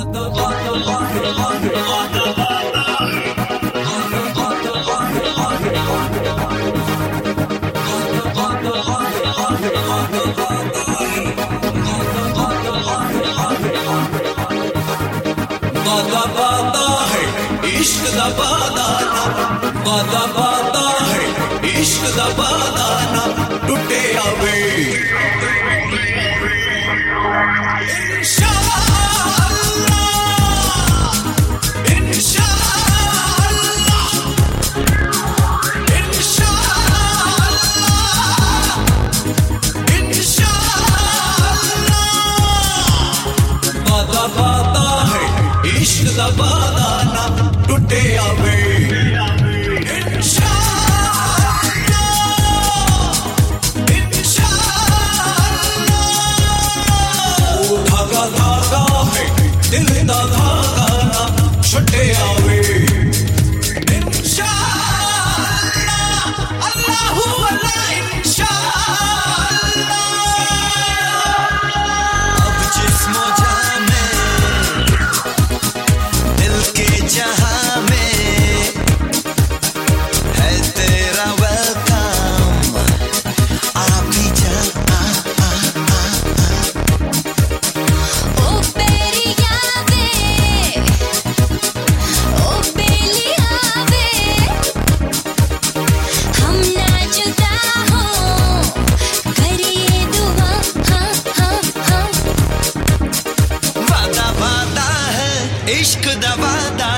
वादा है इश्क दा वादाना, वादा है इश्क दा वादाना टुटे आवे इश्क दा वादाना टुटे आवे धागा धागा है दिल दा धागा ना छुटे आवे अल्लाहू अल्लाह इंशाअल्लाह। अब जिस्मो जान में दिल के जहां में है तेरा वेलकम, आ भी जा ओ बेरिया वे, ओ बेलिया वे, हम ना जुदा हो करिए दुआ, हाँ हाँ हाँ। वादा वादा है इश्क दा वादा